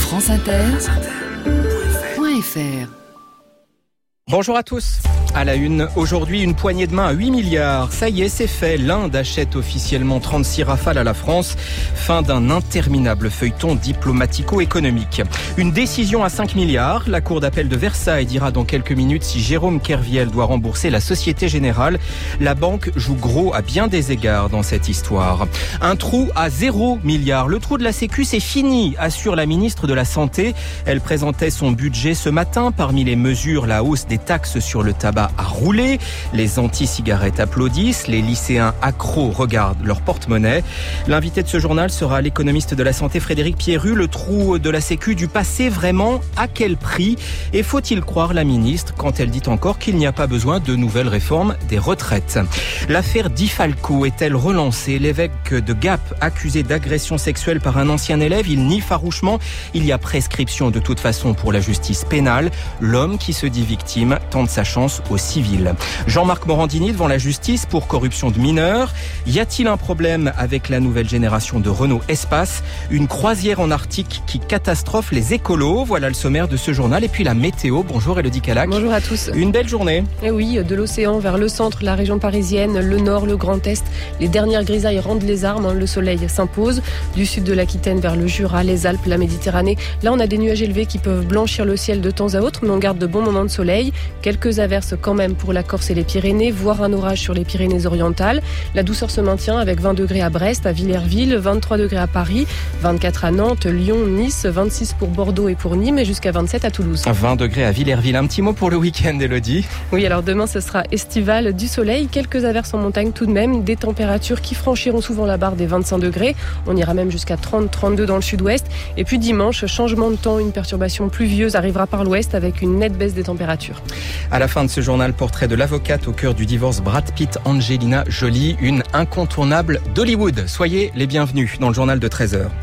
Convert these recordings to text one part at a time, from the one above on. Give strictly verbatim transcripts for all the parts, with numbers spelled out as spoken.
France Inter point F R. Bonjour à tous. À la une, aujourd'hui, une poignée de main à huit milliards. Ça y est, c'est fait. L'Inde achète officiellement trente-six Rafales à la France. Fin d'un interminable feuilleton diplomatico-économique. Une décision à cinq milliards. La Cour d'appel de Versailles dira dans quelques minutes si Jérôme Kerviel doit rembourser la Société Générale. La banque joue gros à bien des égards dans cette histoire. Un trou à zéro milliard. Le trou de la Sécu, c'est fini, assure la ministre de la Santé. Elle présentait son budget ce matin. Parmi les mesures, la hausse des taxes sur le tabac à rouler. Les anti-cigarettes applaudissent. Les lycéens accros regardent leur porte-monnaie. L'invité de ce journal sera l'économiste de la santé Frédéric Pierru. Le trou de la Sécu du passé, vraiment, à quel prix? Et faut-il croire la ministre quand elle dit encore qu'il n'y a pas besoin de nouvelles réformes des retraites? L'affaire Di Falco est-elle relancée? L'évêque de Gap, accusé d'agression sexuelle par un ancien élève, il nie farouchement. Il y a prescription de toute façon pour la justice pénale. L'homme qui se dit victime tente sa chance au civil. Jean-Marc Morandini devant la justice pour corruption de mineurs. Y a-t-il un problème avec la nouvelle génération de Renault Espace? Une croisière en Arctique qui catastrophe les écolos. Voilà le sommaire de ce journal. Et puis la météo. Bonjour Elodie Calac. Bonjour à tous. Une belle journée. Et oui, de l'océan vers le centre, la région parisienne, le nord, le Grand Est. Les dernières grisailles rendent les armes. Le soleil s'impose. Du sud de l'Aquitaine vers le Jura, les Alpes, la Méditerranée. Là, on a des nuages élevés qui peuvent blanchir le ciel de temps à autre, mais on garde de bons moments de soleil. Quelques averses quand même pour la Corse et les Pyrénées, voire un orage sur les Pyrénées-Orientales. La douceur se maintient avec vingt degrés à Brest, à Villerville, vingt-trois degrés à Paris, vingt-quatre à Nantes, Lyon, Nice, vingt-six pour Bordeaux et pour Nîmes et jusqu'à vingt-sept à Toulouse. vingt degrés à Villerville. Un petit mot pour le week-end, Elodie. Oui, alors demain ce sera estival, du soleil, quelques averses en montagne tout de même, des températures qui franchiront souvent la barre des vingt-cinq degrés. On ira même jusqu'à trente à trente-deux dans le sud-ouest. Et puis dimanche, changement de temps, une perturbation pluvieuse arrivera par l'ouest avec une nette baisse des températures. À la fin de ce journal, portrait de l'avocate au cœur du divorce Brad Pitt, Angelina Jolie, une incontournable d'Hollywood. Soyez les bienvenus dans le journal de treize heures.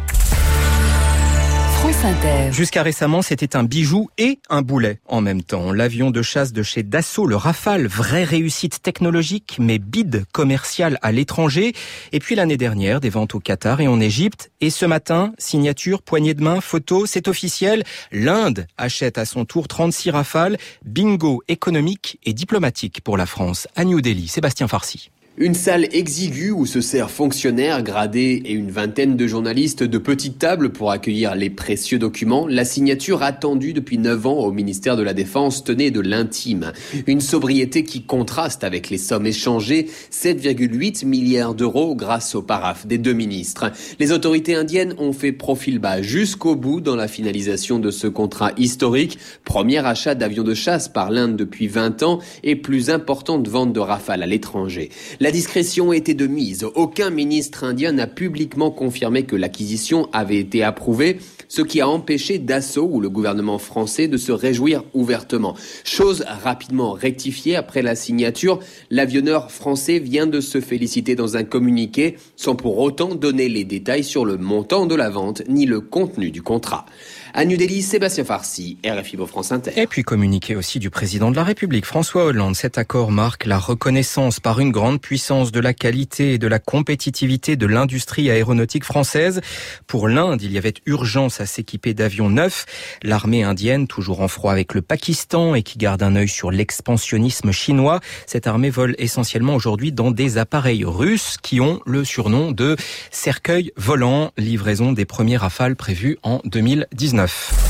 France Inter. Jusqu'à récemment, c'était un bijou et un boulet en même temps. L'avion de chasse de chez Dassault, le Rafale, vraie réussite technologique, mais bide commercial à l'étranger. Et puis l'année dernière, des ventes au Qatar et en Égypte. Et ce matin, signature, poignée de main, photo, c'est officiel. L'Inde achète à son tour trente-six Rafales. Bingo économique et diplomatique pour la France. À New Delhi, Sébastien Farsi. Une salle exiguë où se serrent fonctionnaires, gradés et une vingtaine de journalistes de petite table pour accueillir les précieux documents. La signature attendue depuis neuf ans au ministère de la Défense tenait de l'intime. Une sobriété qui contraste avec les sommes échangées, sept virgule huit milliards d'euros grâce au paraphe des deux ministres. Les autorités indiennes ont fait profil bas jusqu'au bout dans la finalisation de ce contrat historique. Premier achat d'avions de chasse par l'Inde depuis vingt ans et plus importante vente de Rafale à l'étranger. La discrétion était de mise. Aucun ministre indien n'a publiquement confirmé que l'acquisition avait été approuvée, ce qui a empêché Dassault ou le gouvernement français de se réjouir ouvertement. Chose rapidement rectifiée après la signature, l'avionneur français vient de se féliciter dans un communiqué, sans pour autant donner les détails sur le montant de la vente ni le contenu du contrat. À New Delhi, Sébastien Farsi, R F I France Inter. Et puis communiqué aussi du président de la République, François Hollande. Cet accord marque la reconnaissance par une grande puissance de la qualité et de la compétitivité de l'industrie aéronautique française. Pour l'Inde, il y avait urgence à s'équiper d'avions neufs. L'armée indienne, toujours en froid avec le Pakistan et qui garde un œil sur l'expansionnisme chinois. Cette armée vole essentiellement aujourd'hui dans des appareils russes qui ont le surnom de cercueil volant. Livraison des premiers Rafales prévus en deux mille dix-neuf.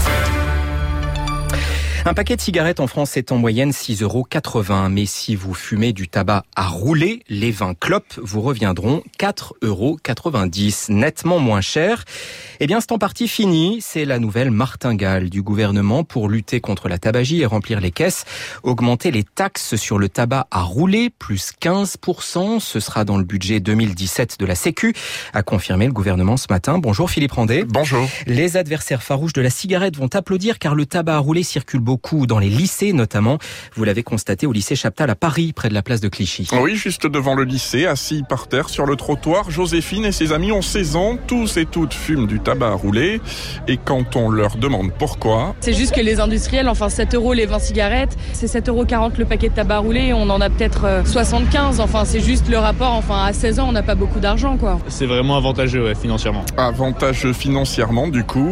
Un paquet de cigarettes en France est en moyenne six euros quatre-vingts. Mais si vous fumez du tabac à rouler, les vingt clopes vous reviendront quatre euros quatre-vingt-dix, nettement moins cher. Eh bien, c'est en partie fini. C'est la nouvelle martingale du gouvernement pour lutter contre la tabagie et remplir les caisses. Augmenter les taxes sur le tabac à rouler, plus quinze pour cent. Ce sera dans le budget deux mille dix-sept de la Sécu, a confirmé le gouvernement ce matin. Bonjour Philippe Randet. Bonjour. Les adversaires farouches de la cigarette vont applaudir car le tabac à rouler circule beaucoup. Beaucoup dans les lycées notamment. Vous l'avez constaté au lycée Chaptal à Paris, près de la place de Clichy. Oui, juste devant le lycée, assis par terre sur le trottoir, Joséphine et ses amis ont seize ans. Tous et toutes fument du tabac à rouler. Et quand on leur demande pourquoi... C'est juste que les industriels, enfin sept euros les vingt cigarettes, c'est sept euros quarante le paquet de tabac à rouler. On en a peut-être soixante-quinze. Enfin, c'est juste le rapport. Enfin, à seize ans, on n'a pas beaucoup d'argent, quoi. C'est vraiment avantageux, ouais, financièrement. Avantageux financièrement, du coup...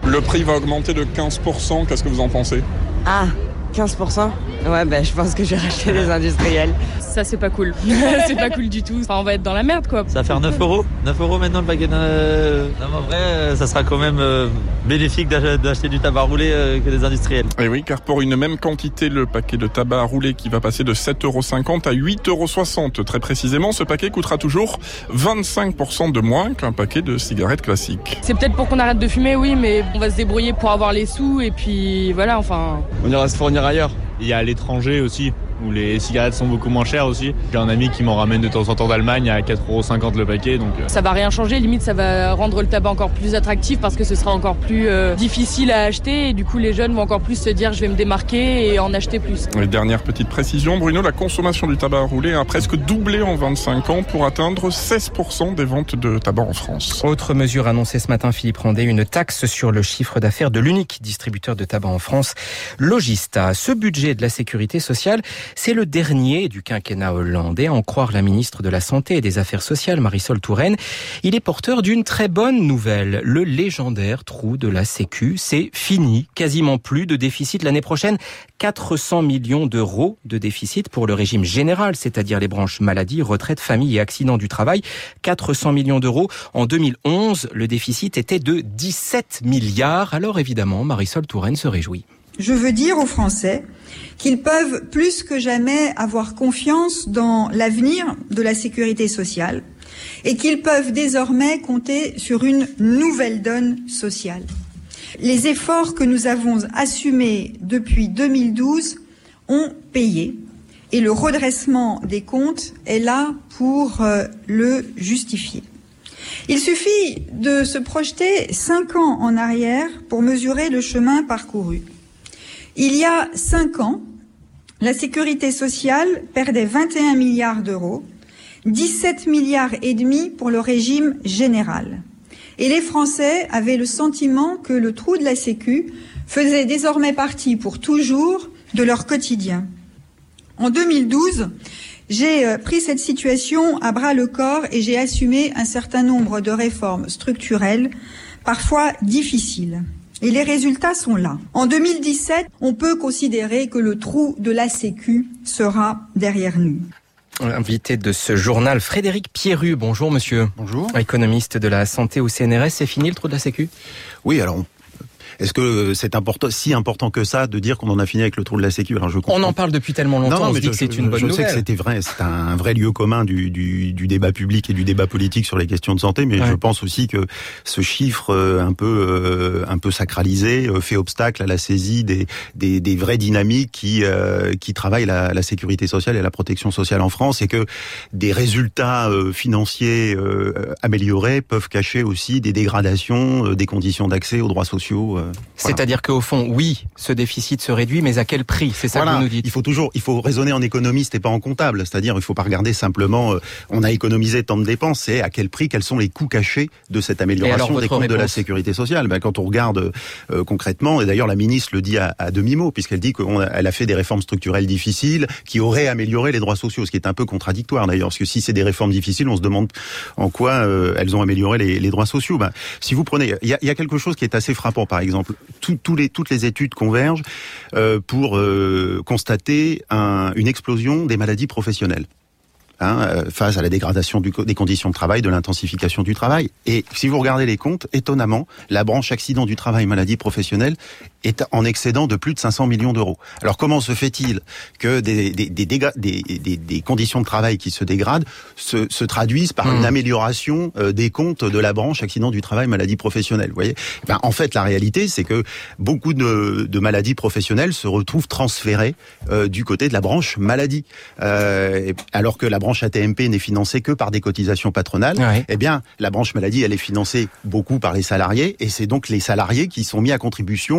Le prix va augmenter de quinze pour cent, qu'est-ce que vous en pensez ? Ah, quinze pour cent ? Ouais, ben, je pense que je vais racheter les industriels. Ça, c'est pas cool. C'est pas cool du tout. Enfin, on va être dans la merde, quoi. Ça va faire neuf euros. neuf euros maintenant le paquet. Euh... Non, mais en vrai, ça sera quand même euh, bénéfique d'acheter du tabac roulé euh, que des industriels. Et oui, car pour une même quantité, le paquet de tabac roulé qui va passer de sept euros cinquante à huit euros soixante. Très précisément, ce paquet coûtera toujours vingt-cinq pour cent de moins qu'un paquet de cigarettes classiques. C'est peut-être pour qu'on arrête de fumer, oui, mais on va se débrouiller pour avoir les sous et puis voilà, enfin... On ira se fournir ailleurs. Il y a à l'étranger aussi, où les cigarettes sont beaucoup moins chères aussi. J'ai un ami qui m'en ramène de temps en temps d'Allemagne à quatre euros cinquante le paquet. Donc ça va rien changer, limite ça va rendre le tabac encore plus attractif parce que ce sera encore plus euh, difficile à acheter et du coup les jeunes vont encore plus se dire je vais me démarquer et en acheter plus. Et dernière petite précision, Bruno, la consommation du tabac roulé a presque doublé en vingt-cinq ans pour atteindre seize pour cent des ventes de tabac en France. Autre mesure annoncée ce matin, Philippe Rondet, une taxe sur le chiffre d'affaires de l'unique distributeur de tabac en France, Logista. Ce budget de la sécurité sociale, c'est le dernier du quinquennat hollandais, à en croire la ministre de la Santé et des Affaires sociales, Marisol Touraine. Il est porteur d'une très bonne nouvelle. Le légendaire trou de la Sécu, c'est fini. Quasiment plus de déficit l'année prochaine. quatre cents millions d'euros de déficit pour le régime général, c'est-à-dire les branches maladie, retraite, famille et accidents du travail. quatre cents millions d'euros. En deux mille onze, le déficit était de dix-sept milliards. Alors évidemment, Marisol Touraine se réjouit. Je veux dire aux Français qu'ils peuvent plus que jamais avoir confiance dans l'avenir de la sécurité sociale et qu'ils peuvent désormais compter sur une nouvelle donne sociale. Les efforts que nous avons assumés depuis deux mille douze ont payé et le redressement des comptes est là pour euh, le justifier. Il suffit de se projeter cinq ans en arrière pour mesurer le chemin parcouru. Il y a cinq ans, la sécurité sociale perdait vingt et un milliards d'euros, dix-sept milliards et demi pour le régime général. Et les Français avaient le sentiment que le trou de la Sécu faisait désormais partie pour toujours de leur quotidien. En deux mille douze, j'ai pris cette situation à bras le corps et j'ai assumé un certain nombre de réformes structurelles, parfois difficiles. Et les résultats sont là. En deux mille dix-sept, on peut considérer que le trou de la Sécu sera derrière nous. Invité de ce journal, Frédéric Pierru. Bonjour monsieur. Bonjour. Économiste de la santé au C N R S, c'est fini le trou de la Sécu ? Oui, alors on... Est-ce que c'est important, si important que ça, de dire qu'on en a fini avec le trou de la Sécu ? Alors je comprends. On en parle depuis tellement longtemps, non, non, on se dit je, que c'est une bonne je nouvelle. Je sais que c'était vrai, c'est un vrai lieu commun du, du, du débat public et du débat politique sur les questions de santé, mais ouais. Je pense aussi que ce chiffre un peu, un peu sacralisé fait obstacle à la saisie des, des, des vraies dynamiques qui, qui travaillent la, la sécurité sociale et la protection sociale en France, et que des résultats financiers améliorés peuvent cacher aussi des dégradations des conditions d'accès aux droits sociaux. Voilà. C'est-à-dire qu'au fond, oui, ce déficit se réduit, mais à quel prix ? C'est ça voilà, que vous nous dites. Il faut toujours, il faut raisonner en économiste et pas en comptable. C'est-à-dire, il faut pas regarder simplement, euh, on a économisé tant de dépenses, c'est à quel prix, quels sont les coûts cachés de cette amélioration des comptes réponse. de la sécurité sociale. Ben, quand on regarde euh, concrètement, et d'ailleurs la ministre le dit à, à demi-mot, puisqu'elle dit qu'elle a fait des réformes structurelles difficiles qui auraient amélioré les droits sociaux, ce qui est un peu contradictoire d'ailleurs, parce que si c'est des réformes difficiles, on se demande en quoi euh, elles ont amélioré les, les droits sociaux. Ben, si vous prenez, il y a, y a quelque chose qui est assez frappant, par exemple. Tout, tout les, toutes les études convergent euh, pour euh, constater un, une explosion des maladies professionnelles. Hein, face à la dégradation du, des conditions de travail, de l'intensification du travail. Et si vous regardez les comptes, étonnamment, la branche accident du travail, maladie professionnelle est en excédent de plus de cinq cents millions d'euros. Alors comment se fait-il que des, des, des, des, des, des conditions de travail qui se dégradent se, se traduisent par mmh. une amélioration des comptes de la branche accident du travail, maladie professionnelle ? Vous voyez ? Ben, en fait, la réalité, c'est que beaucoup de, de maladies professionnelles se retrouvent transférées euh, du côté de la branche maladie. Euh, alors que la branche A T M P n'est financée que par des cotisations patronales, ouais. eh bien, la branche maladie, elle est financée beaucoup par les salariés, et c'est donc les salariés qui sont mis à contribution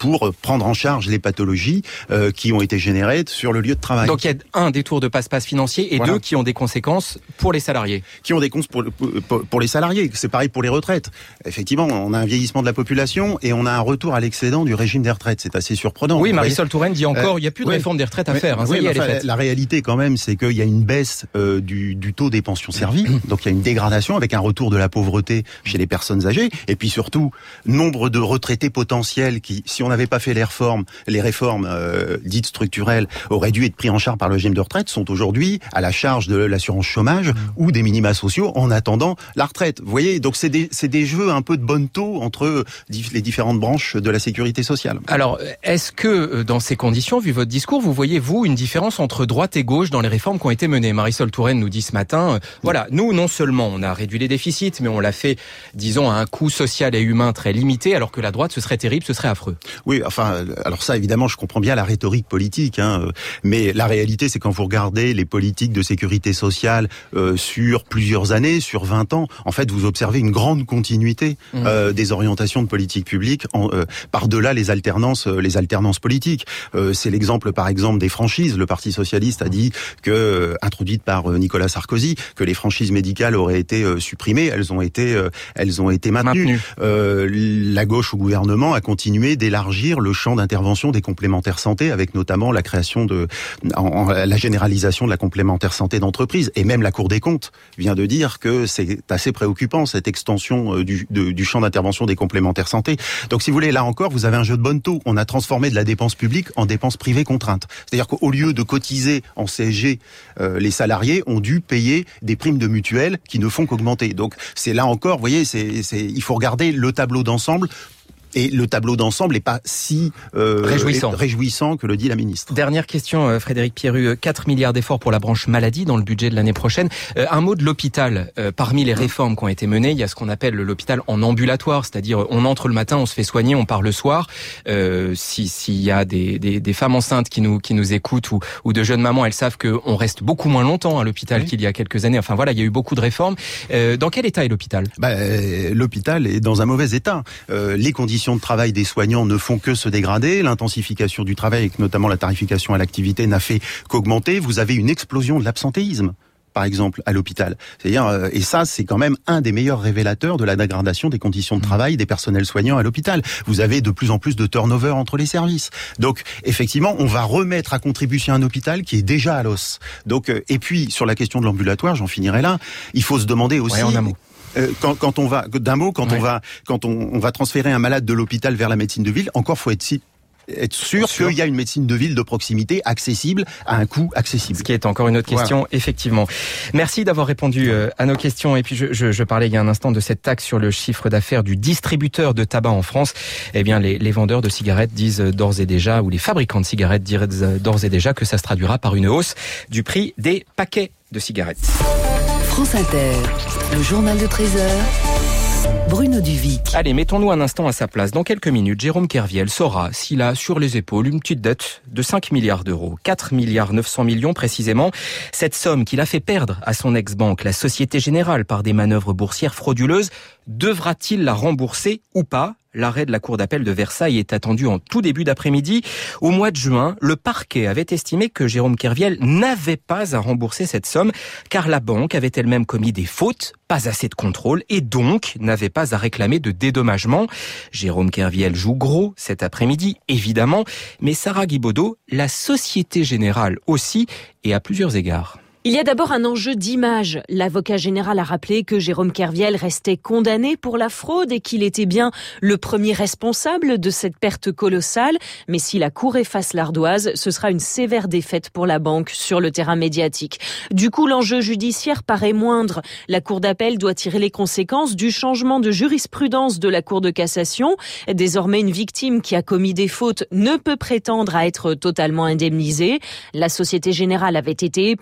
pour prendre en charge les pathologies euh, qui ont été générées sur le lieu de travail. Donc il y a un, des tours de passe-passe financiers et voilà. deux, qui ont des conséquences pour les salariés. Qui ont des conséquences pour, pour, pour les salariés. C'est pareil pour les retraites. Effectivement, on a un vieillissement de la population et on a un retour à l'excédent du régime des retraites. C'est assez surprenant. Oui, Marisol Touraine dit encore, il euh, n'y a plus de oui, réforme des retraites à mais, faire. Hein, oui, ça y est, enfin, elle est faite. La réalité quand même, c'est qu'il y a une baisse euh, du, du taux des pensions servies. Donc il y a une dégradation avec un retour de la pauvreté chez les personnes âgées. Et puis surtout, nombre de retraités potentiels qui, si on n'avait pas fait les réformes, les réformes euh, dites structurelles, auraient dû être pris en charge par le régime de retraite, sont aujourd'hui à la charge de l'assurance chômage mmh. ou des minima sociaux en attendant la retraite. Vous voyez, donc c'est des, c'est des jeux un peu de bonne taux entre les différentes branches de la sécurité sociale. Alors, est-ce que dans ces conditions, vu votre discours, vous voyez, vous, une différence entre droite et gauche dans les réformes qui ont été menées? Marisol Touraine nous dit ce matin, euh, voilà, nous, non seulement on a réduit les déficits, mais on l'a fait, disons, à un coût social et humain très limité, alors que la droite, ce serait terrible, ce serait affreux. Oui, enfin, alors ça, évidemment, je comprends bien la rhétorique politique, hein, mais la réalité, c'est quand vous regardez les politiques de sécurité sociale euh, sur plusieurs années, sur vingt ans, en fait, vous observez une grande continuité mmh. euh, des orientations de politique publique en, euh, par-delà les alternances, euh, les alternances politiques. Euh, c'est l'exemple, par exemple, des franchises. Le Parti socialiste a dit que, euh, introduite par euh, Nicolas Sarkozy, que les franchises médicales auraient été euh, supprimées. Elles ont été, euh, elles ont été maintenues. Maintenu. Euh, la gauche au gouvernement a continué d'élargir le champ d'intervention des complémentaires santé, avec notamment la création de, en, en, la généralisation de la complémentaire santé d'entreprise. Et même la Cour des comptes vient de dire que c'est assez préoccupant cette extension euh, du, de, du champ d'intervention des complémentaires santé. Donc, si vous voulez, là encore, vous avez un jeu de bonne taux. On a transformé de la dépense publique en dépense privée contrainte. C'est-à-dire qu'au lieu de cotiser en C S G, euh, les salariés ont dû payer des primes de mutuelle qui ne font qu'augmenter. Donc, c'est là encore, vous voyez, c'est, c'est, il faut regarder le tableau d'ensemble. Et le tableau d'ensemble n'est pas si euh, réjouissant. réjouissant que le dit la ministre. Dernière question, Frédéric Pierru. quatre milliards d'efforts pour la branche maladie dans le budget de l'année prochaine. Euh, un mot de l'hôpital. Euh, parmi les réformes qui ont été menées, il y a ce qu'on appelle l'hôpital en ambulatoire, c'est-à-dire on entre le matin, on se fait soigner, on part le soir. Euh, si s'il y a des, des, des femmes enceintes qui nous qui nous écoutent ou, ou de jeunes mamans, elles savent qu'on reste beaucoup moins longtemps à l'hôpital oui. qu'il y a quelques années. Enfin voilà, il y a eu beaucoup de réformes. Euh, dans quel état est l'hôpital ? Bah, euh, l'hôpital est dans un mauvais état. Euh, les conditions de travail des soignants ne font que se dégrader. L'intensification du travail, avec notamment la tarification à l'activité, n'a fait qu'augmenter. Vous avez une explosion de l'absentéisme, par exemple, à l'hôpital. C'est-à-dire, euh, et ça, c'est quand même un des meilleurs révélateurs de la dégradation des conditions de travail des personnels soignants à l'hôpital. Vous avez de plus en plus de turnover entre les services. Donc, effectivement, on va remettre à contribution un hôpital qui est déjà à l'os. Donc, euh, et puis, sur la question de l'ambulatoire, j'en finirai là, il faut se demander aussi... Ouais, en un mot. Euh, quand, quand on va, d'un mot, quand ouais. on va, quand on, on va transférer un malade de l'hôpital vers la médecine de ville, encore faut être si, être sûr, sûr qu'il y a une médecine de ville de proximité accessible à un coût accessible. Ce qui est encore une autre question, voilà. Effectivement. Merci d'avoir répondu euh, à nos questions. Et puis je, je, je parlais il y a un instant de cette taxe sur le chiffre d'affaires du distributeur de tabac en France. Eh bien, les, les vendeurs de cigarettes disent d'ores et déjà, ou les fabricants de cigarettes disent d'ores et déjà que ça se traduira par une hausse du prix des paquets de cigarettes. France Inter, le journal de treize heures, Bruno Duvic. Allez, mettons-nous un instant à sa place. Dans quelques minutes, Jérôme Kerviel saura s'il a sur les épaules une petite dette de cinq milliards d'euros. quatre milliards neuf cents millions précisément. Cette somme qu'il a fait perdre à son ex-banque, la Société Générale, par des manœuvres boursières frauduleuses, devra-t-il la rembourser ou pas ? L'arrêt de la Cour d'appel de Versailles est attendu en tout début d'après-midi. Au mois de juin, le parquet avait estimé que Jérôme Kerviel n'avait pas à rembourser cette somme, car la banque avait elle-même commis des fautes, pas assez de contrôle, et donc n'avait pas à réclamer de dédommagement. Jérôme Kerviel joue gros cet après-midi, évidemment, mais Sarah Guibaudot, la Société Générale aussi, et à plusieurs égards. Il y a d'abord un enjeu d'image. L'avocat général a rappelé que Jérôme Kerviel restait condamné pour la fraude et qu'il était bien le premier responsable de cette perte colossale. Mais si la Cour efface l'ardoise, ce sera une sévère défaite pour la banque sur le terrain médiatique. Du coup, l'enjeu judiciaire paraît moindre. La Cour d'appel doit tirer les conséquences du changement de jurisprudence de la Cour de cassation. Désormais, une victime qui a commis des fautes ne peut prétendre à être totalement indemnisée. La Société Générale avait été épinglée en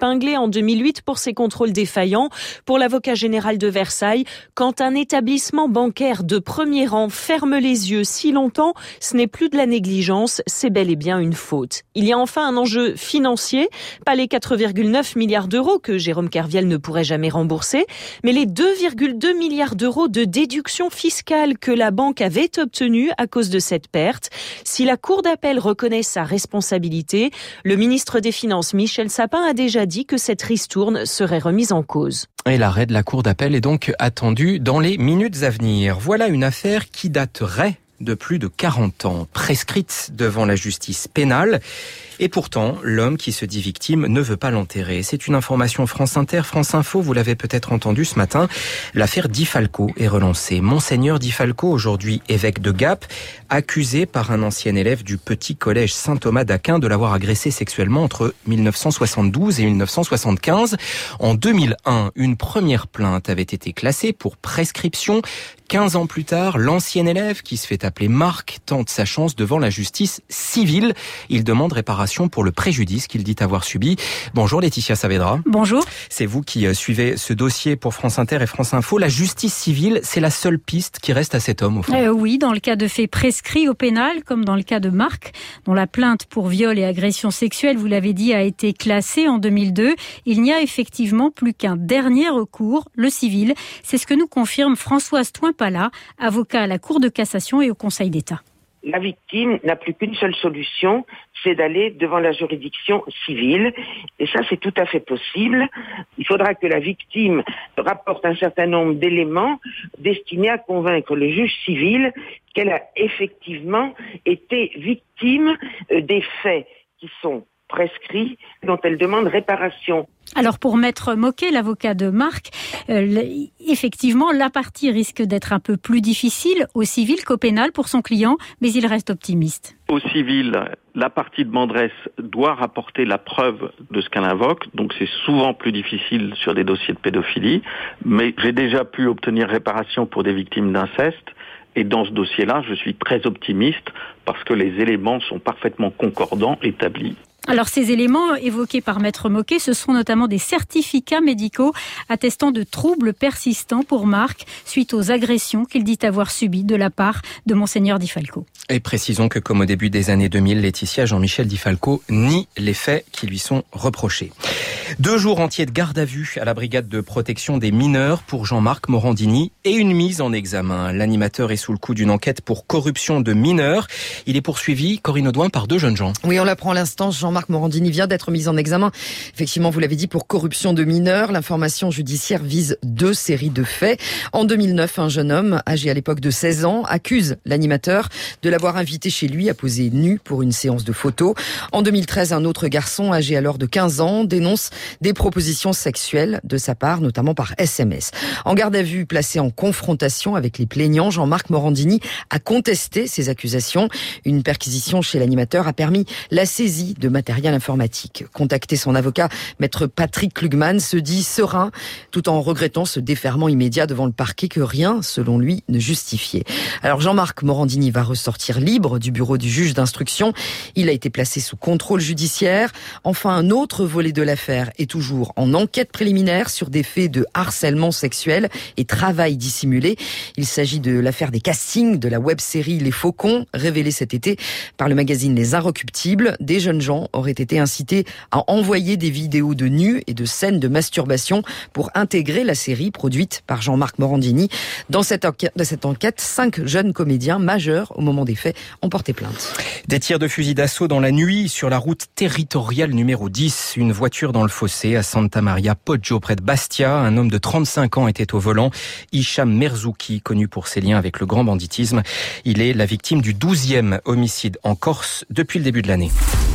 deux mille huit pour ses contrôles défaillants. Pour l'avocat général de Versailles, quand un établissement bancaire de premier rang ferme les yeux si longtemps, ce n'est plus de la négligence, c'est bel et bien une faute. Il y a enfin un enjeu financier, pas les quatre virgule neuf milliards d'euros que Jérôme Kerviel ne pourrait jamais rembourser, mais les deux virgule deux milliards d'euros de déduction fiscale que la banque avait obtenue à cause de cette perte. Si la Cour d'appel reconnaît sa responsabilité, le ministre des Finances, Michel Sapin, a déjà dit que cette ristourne serait remise en cause. Et l'arrêt de la Cour d'appel est donc attendu dans les minutes à venir. Voilà une affaire qui daterait de plus de quarante ans, prescrite devant la justice pénale. Et pourtant, l'homme qui se dit victime ne veut pas l'enterrer. C'est une information France Inter, France Info, vous l'avez peut-être entendu ce matin. L'affaire Di Falco est relancée. Monseigneur Di Falco, aujourd'hui évêque de Gap, accusé par un ancien élève du petit collège Saint-Thomas d'Aquin de l'avoir agressé sexuellement entre mille neuf cent soixante-douze et mille neuf cent soixante-quinze. En deux mille un, une première plainte avait été classée pour prescription. quinze ans plus tard, l'ancien élève, qui se fait appeler Marc, tente sa chance devant la justice civile. Il demande réparation pour le préjudice qu'il dit avoir subi. Bonjour Laetitia Saavedra. Bonjour. C'est vous qui suivez ce dossier pour France Inter et France Info. La justice civile, c'est la seule piste qui reste à cet homme au fond. Euh, oui, dans le cas de faits prescrits au pénal, comme dans le cas de Marc, dont la plainte pour viol et agression sexuelle, vous l'avez dit, a été classée en deux mille deux. Il n'y a effectivement plus qu'un dernier recours, le civil. C'est ce que nous confirme Françoise Toinpala, avocat à la Cour de cassation et au Conseil d'État. La victime n'a plus qu'une seule solution, c'est d'aller devant la juridiction civile. Et ça, c'est tout à fait possible. Il faudra que la victime rapporte un certain nombre d'éléments destinés à convaincre le juge civil qu'elle a effectivement été victime des faits qui sont prescrits, dont elle demande réparation. Alors pour Maître Moquet, l'avocat de Marc, euh, effectivement la partie risque d'être un peu plus difficile au civil qu'au pénal pour son client, mais il reste optimiste. Au civil, la partie demanderesse doit rapporter la preuve de ce qu'elle invoque, donc c'est souvent plus difficile sur des dossiers de pédophilie, mais j'ai déjà pu obtenir réparation pour des victimes d'inceste. Et dans ce dossier-là, je suis très optimiste parce que les éléments sont parfaitement concordants, établis. Alors ces éléments évoqués par Maître Moquet, ce sont notamment des certificats médicaux attestant de troubles persistants pour Marc suite aux agressions qu'il dit avoir subies de la part de Monseigneur Di Falco. Et précisons que comme au début des années deux mille, Laetitia, Jean-Michel Di Falco nie les faits qui lui sont reprochés. Deux jours entiers de garde à vue à la brigade de protection des mineurs pour Jean-Marc Morandini et une mise en examen. L'animateur est sous le coup d'une enquête pour corruption de mineurs. Il est poursuivi, Corinne Audouin, par deux jeunes gens. Oui, on l'apprend à l'instant, Jean-Marc Morandini vient d'être mis en examen. Effectivement, vous l'avez dit, pour corruption de mineurs. L'information judiciaire vise deux séries de faits. En deux mille neuf, un jeune homme, âgé à l'époque de seize ans, accuse l'animateur de l'avoir invité chez lui à poser nu pour une séance de photos. En deux mille treize, un autre garçon, âgé alors de quinze ans, dénonce des propositions sexuelles de sa part, notamment par S M S. En garde à vue, placé en confrontation avec les plaignants, Jean-Marc Morandini a contesté ces accusations. Une perquisition chez l'animateur a permis la saisie de matériel informatique. Contacté son avocat, maître Patrick Klugman se dit serein, tout en regrettant ce déferment immédiat devant le parquet que rien, selon lui, ne justifiait. Alors Jean-Marc Morandini va ressortir libre du bureau du juge d'instruction. Il a été placé sous contrôle judiciaire. Enfin, un autre volet de l'affaire est toujours en enquête préliminaire sur des faits de harcèlement sexuel et travail dissimulé. Il s'agit de l'affaire des castings de la web-série Les Faucons, révélée cet été par le magazine Les Inrecuptibles. Des jeunes gens auraient été incités à envoyer des vidéos de nus et de scènes de masturbation pour intégrer la série produite par Jean-Marc Morandini. Dans cette enquête, dans cette enquête, cinq jeunes comédiens majeurs au moment des faits ont porté plainte. Des tirs de fusil d'assaut dans la nuit sur la route territoriale numéro dix. Une voiture dans le fossé à Santa Maria Poggio, près de Bastia. Un homme de trente-cinq ans était au volant. Hicham Merzouki, connu pour ses liens avec le grand banditisme. Il est la victime du douzième homicide en Corse depuis le début de l'année.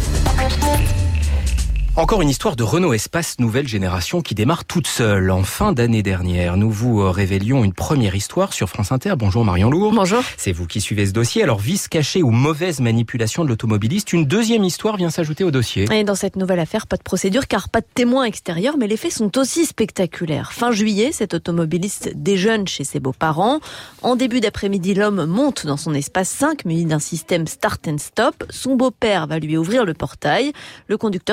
Encore une histoire de Renault Espace nouvelle génération qui démarre toute seule. En fin d'année dernière, nous vous révélions une première histoire sur France Inter. Bonjour Marion Lourd. Bonjour. C'est vous qui suivez ce dossier. Alors, vice caché ou mauvaise manipulation de l'automobiliste, une deuxième histoire vient s'ajouter au dossier. Et dans cette nouvelle affaire, pas de procédure car pas de témoins extérieurs, mais les faits sont aussi spectaculaires. Fin juillet, cet automobiliste déjeune chez ses beaux-parents. En début d'après-midi, l'homme monte dans son Espace cinq muni d'un système start and stop. Son beau-père va lui ouvrir le portail. Le conducteur quitte alors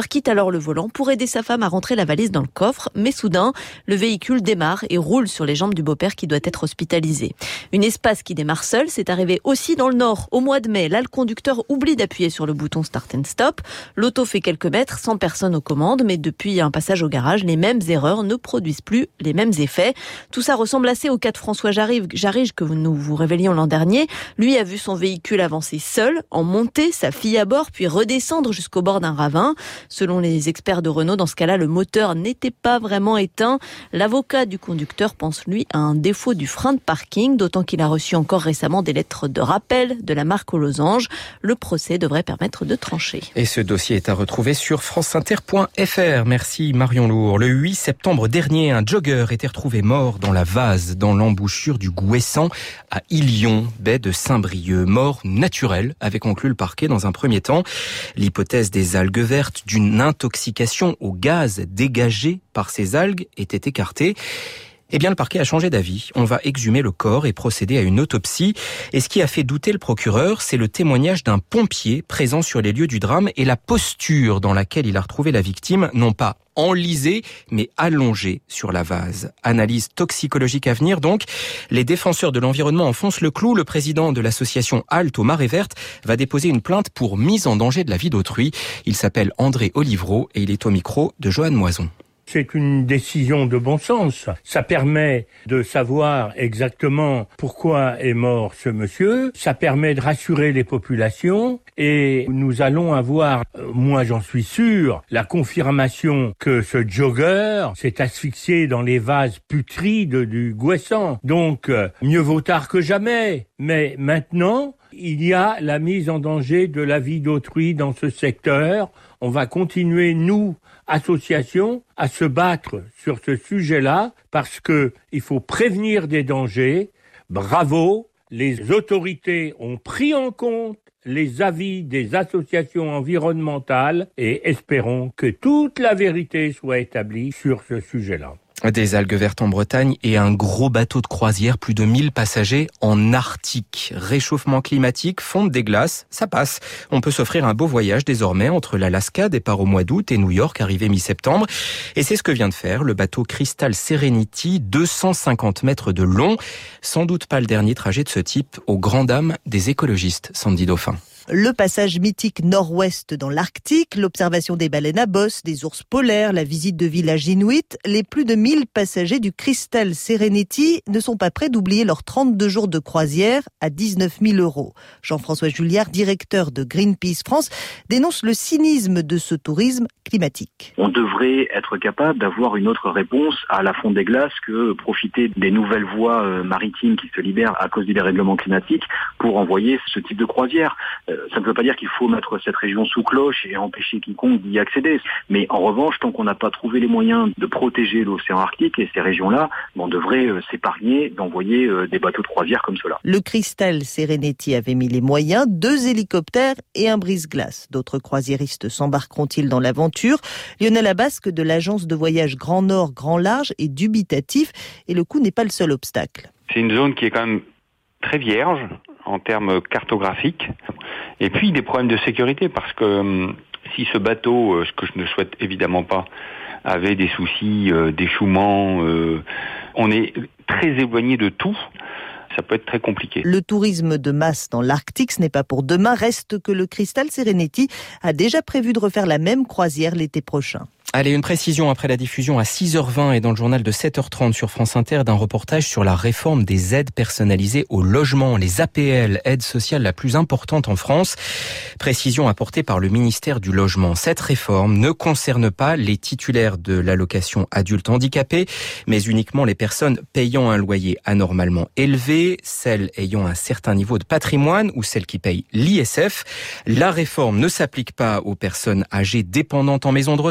le volant pour aider sa femme à rentrer la valise dans le coffre. Mais soudain, le véhicule démarre et roule sur les jambes du beau-père qui doit être hospitalisé. Une Espace qui démarre seule, c'est arrivé aussi dans le Nord. Au mois de mai, là, le conducteur oublie d'appuyer sur le bouton Start and Stop. L'auto fait quelques mètres sans personne aux commandes, mais depuis un passage au garage, les mêmes erreurs ne produisent plus les mêmes effets. Tout ça ressemble assez au cas de François Jarige, Jarige que nous vous révélions l'an dernier. Lui a vu son véhicule avancer seul, en montée, sa fille à bord, puis redescendre jusqu'au bord d'un ravin. Selon les experts de Renault, dans ce cas-là, le moteur n'était pas vraiment éteint. L'avocat du conducteur pense, lui, à un défaut du frein de parking, d'autant qu'il a reçu encore récemment des lettres de rappel de la marque aux losanges. Le procès devrait permettre de trancher. Et ce dossier est à retrouver sur franceinter point f r. Merci Marion Lourd. Le huit septembre dernier, un jogger était retrouvé mort dans la vase, dans l'embouchure du Gouessant, à Illion, baie de Saint-Brieuc. Mort naturelle, avait conclu le parquet dans un premier temps. L'hypothèse des algues vertes d'une intoxication au gaz dégagé par ces algues était écartée. Eh bien, le parquet a changé d'avis. On va exhumer le corps et procéder à une autopsie. Et ce qui a fait douter le procureur, c'est le témoignage d'un pompier présent sur les lieux du drame et la posture dans laquelle il a retrouvé la victime, non pas enlisée, mais allongée sur la vase. Analyse toxicologique à venir, donc. Les défenseurs de l'environnement enfoncent le clou. Le président de l'association Halte aux Marées Vertes va déposer une plainte pour mise en danger de la vie d'autrui. Il s'appelle André Olivreau et il est au micro de Joanne Moison. C'est une décision de bon sens. Ça permet de savoir exactement pourquoi est mort ce monsieur. Ça permet de rassurer les populations et nous allons avoir, moi j'en suis sûr, la confirmation que ce jogger s'est asphyxié dans les vases putrides du Gouessant. Donc, mieux vaut tard que jamais. Mais maintenant, il y a la mise en danger de la vie d'autrui dans ce secteur. On va continuer, nous, association, à se battre sur ce sujet-là parce que il faut prévenir des dangers. Bravo, les autorités ont pris en compte les avis des associations environnementales et espérons que toute la vérité soit établie sur ce sujet-là. Des algues vertes en Bretagne et un gros bateau de croisière, plus de mille passagers en Arctique. Réchauffement climatique, fonte des glaces, ça passe. On peut s'offrir un beau voyage désormais entre l'Alaska, départ au mois d'août, et New York, arrivée mi-septembre. Et c'est ce que vient de faire le bateau Crystal Serenity, deux cent cinquante mètres de long. Sans doute pas le dernier trajet de ce type aux grandes dames des écologistes. Sandy Dauphin. Le passage mythique nord-ouest dans l'Arctique, l'observation des baleines à bosse, des ours polaires, la visite de villages inuits, les plus de mille passagers du Crystal Serenity ne sont pas prêts d'oublier leurs trente-deux jours de croisière à dix-neuf mille euros. Jean-François Julliard, directeur de Greenpeace France, dénonce le cynisme de ce tourisme climatique. On devrait être capable d'avoir une autre réponse à la fonte des glaces que profiter des nouvelles voies maritimes qui se libèrent à cause du dérèglement climatique pour envoyer ce type de croisière. Ça ne veut pas dire qu'il faut mettre cette région sous cloche et empêcher quiconque d'y accéder. Mais en revanche, tant qu'on n'a pas trouvé les moyens de protéger l'océan Arctique et ces régions-là, on devrait s'épargner d'envoyer des bateaux de croisière comme cela. Le Crystal Serenity avait mis les moyens, deux hélicoptères et un brise-glace. D'autres croisiéristes s'embarqueront-ils dans l'aventure ? Lionel Abasque de l'agence de voyage Grand Nord, Grand Large est dubitatif et le coût n'est pas le seul obstacle. C'est une zone qui est quand même très vierge en termes cartographiques. Et puis des problèmes de sécurité parce que euh, si ce bateau, euh, ce que je ne souhaite évidemment pas, avait des soucis euh, d'échouement, euh, on est très éloigné de tout. Ça peut être très compliqué. Le tourisme de masse dans l'Arctique, ce n'est pas pour demain. Reste que le Crystal Serenity a déjà prévu de refaire la même croisière l'été prochain. Allez, une précision après la diffusion à six heures vingt et dans le journal de sept heures trente sur France Inter d'un reportage sur la réforme des aides personnalisées au logement, les A P L, aide sociale la plus importante en France. Précision apportée par le ministère du Logement. Cette réforme ne concerne pas les titulaires de l'allocation adulte handicapé, mais uniquement les personnes payant un loyer anormalement élevé, celles ayant un certain niveau de patrimoine ou celles qui payent l'I S F. La réforme ne s'applique pas aux personnes âgées dépendantes en maison de retraite, ni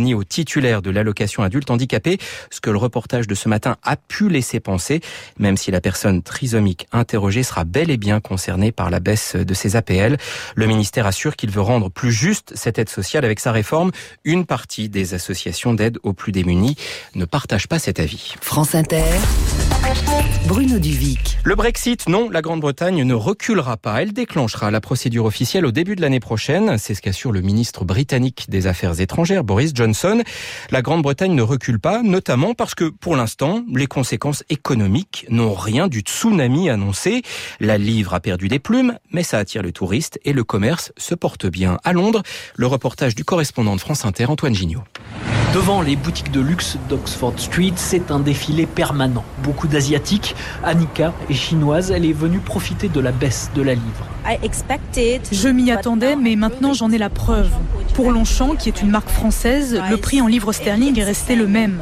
ni aux titulaires de l'allocation adulte handicapé, ce que le reportage de ce matin a pu laisser penser, même si la personne trisomique interrogée sera bel et bien concernée par la baisse de ses A P L. Le ministère assure qu'il veut rendre plus juste cette aide sociale avec sa réforme. Une partie des associations d'aide aux plus démunis ne partagent pas cet avis. France Inter, Bruno Duvic. Le Brexit, non, la Grande-Bretagne ne reculera pas. Elle déclenchera la procédure officielle au début de l'année prochaine. C'est ce qu'assure le ministre britannique des Affaires étrangères, Boris Johnson. La Grande-Bretagne ne recule pas, notamment parce que, pour l'instant, les conséquences économiques n'ont rien du tsunami annoncé. La livre a perdu des plumes, mais ça attire les touristes et le commerce se porte bien. À Londres, le reportage du correspondant de France Inter, Antoine Gignot. Devant les boutiques de luxe d'Oxford Street, c'est un défilé permanent. Beaucoup d'Asiatiques, Annika est chinoise, elle est venue profiter de la baisse de la livre. Je m'y attendais, mais maintenant j'en ai la preuve. Pour Longchamp, qui est une marque française, le prix en livres sterling est resté le même.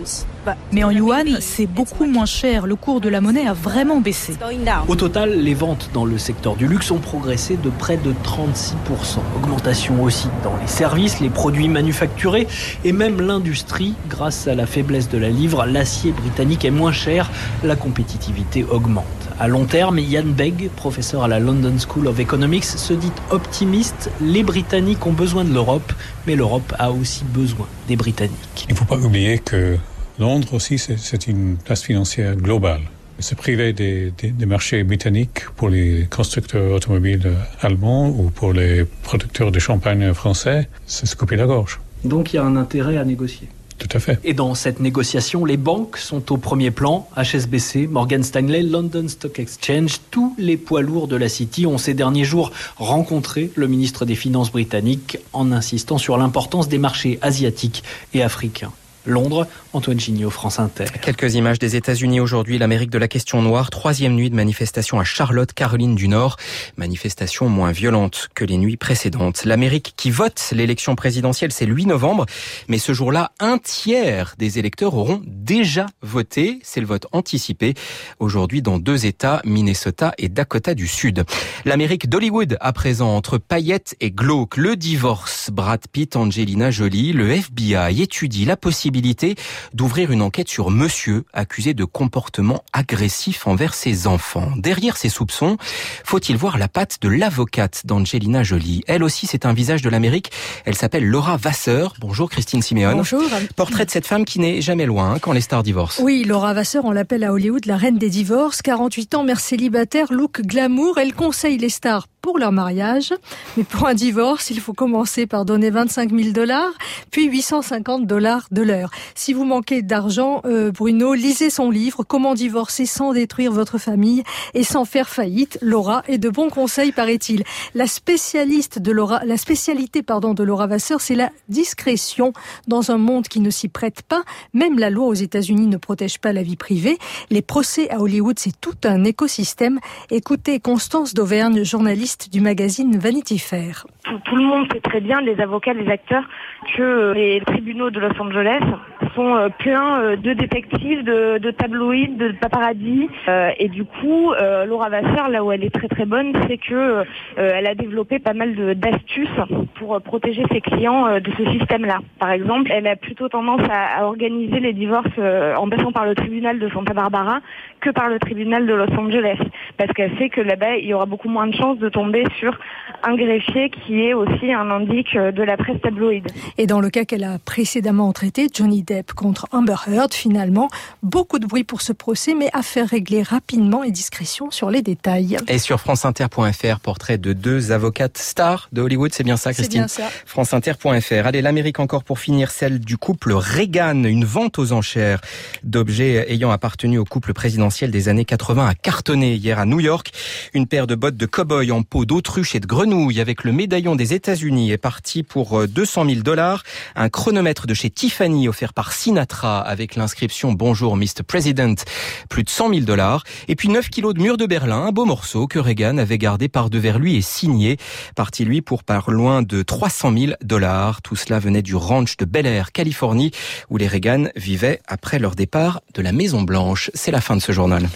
Mais en yuan, c'est beaucoup moins cher. Le cours de la monnaie a vraiment baissé. Au total, les ventes dans le secteur du luxe ont progressé de près de trente-six pour cent. Augmentation aussi dans les services, les produits manufacturés et même l'industrie. Grâce à la faiblesse de la livre, l'acier britannique est moins cher. La compétitivité augmente. À long terme, Ian Begg, professeur à la London School of Economics, se dit optimiste. Les Britanniques ont besoin de l'Europe, mais l'Europe a aussi besoin des Britanniques. Il ne faut pas oublier que Londres aussi, c'est, c'est une place financière globale. Se priver des, des, des marchés britanniques pour les constructeurs automobiles allemands ou pour les producteurs de champagne français, c'est se couper la gorge. Donc il y a un intérêt à négocier. Tout à fait. Et dans cette négociation, les banques sont au premier plan. H S B C, Morgan Stanley, London Stock Exchange, tous les poids lourds de la City ont ces derniers jours rencontré le ministre des Finances britannique en insistant sur l'importance des marchés asiatiques et africains. Londres, Antoine Gignot, France Inter. Quelques images des États-Unis aujourd'hui, l'Amérique de la question noire, troisième nuit de manifestation à Charlotte, Caroline du Nord. Manifestation moins violente que les nuits précédentes. L'Amérique qui vote l'élection présidentielle, c'est le huit novembre. Mais ce jour-là, un tiers des électeurs auront déjà voté. C'est le vote anticipé aujourd'hui dans deux États, Minnesota et Dakota du Sud. L'Amérique d'Hollywood à présent, entre paillettes et glauque. Le divorce, Brad Pitt, Angelina Jolie, le F B I étudie la possibilité d'ouvrir une enquête sur monsieur accusé de comportement agressif envers ses enfants. Derrière ces soupçons, faut-il voir la patte de l'avocate d'Angelina Jolie. Elle aussi, c'est un visage de l'Amérique. Elle s'appelle Laura Vasseur. Bonjour Christine Siméon. Bonjour. Portrait de cette femme qui n'est jamais loin hein, quand les stars divorcent. Oui, Laura Vasseur, on l'appelle à Hollywood la reine des divorces. quarante-huit ans, mère célibataire, look glamour. Elle conseille les stars pour leur mariage. Mais pour un divorce, il faut commencer par donner vingt-cinq mille dollars, puis huit cent cinquante dollars de l'heure. Si vous manquez d'argent, euh, Bruno, lisez son livre « Comment divorcer sans détruire votre famille et sans faire faillite ». Laura est de bons conseils, paraît-il. La spécialiste de Laura, la spécialité, pardon, de Laura Vasseur, c'est la discrétion dans un monde qui ne s'y prête pas. Même la loi aux États-Unis ne protège pas la vie privée. Les procès à Hollywood, c'est tout un écosystème. Écoutez Constance d'Auvergne, journaliste du magazine Vanity Fair. Tout, tout le monde sait très bien, les avocats, les acteurs, que les tribunaux de Los Angeles sont pleins de détectives, de, de tabloïds, de paparazzi. Euh, et du coup, euh, Laura Vasseur, là où elle est très très bonne, c'est que euh, elle a développé pas mal de, d'astuces pour protéger ses clients euh, de ce système-là. Par exemple, elle a plutôt tendance à, à organiser les divorces euh, en passant par le tribunal de Santa Barbara que par le tribunal de Los Angeles. Parce qu'elle sait que là-bas, il y aura beaucoup moins de chances de tomber sur un greffier qui est aussi un indique de la presse tabloïde. Et dans le cas qu'elle a précédemment traité, Johnny Depp contre Amber Heard, finalement, beaucoup de bruit pour ce procès, mais affaire réglée rapidement et discrétion sur les détails. Et sur franceinter point f r, portrait de deux avocates stars de Hollywood, c'est bien ça Christine ? C'est bien ça. franceinter point f r. Allez, l'Amérique encore pour finir, celle du couple Reagan, une vente aux enchères d'objets ayant appartenu au couple présidentiel des années quatre-vingts a cartonné hier à New York. Une paire de bottes de cow-boy en peau d'autruche et de grenouille avec le médaillon des États-Unis est parti pour deux cent mille dollars. Un chronomètre de chez Tiffany offert par Sinatra avec l'inscription Bonjour mister President, plus de cent mille dollars. Et puis neuf kilos de mur de Berlin, un beau morceau que Reagan avait gardé par devers lui et signé. Parti lui pour pas loin de trois cent mille dollars. Tout cela venait du ranch de Bel Air, Californie, où les Reagan vivaient après leur départ de la Maison Blanche. C'est la fin de ce journal.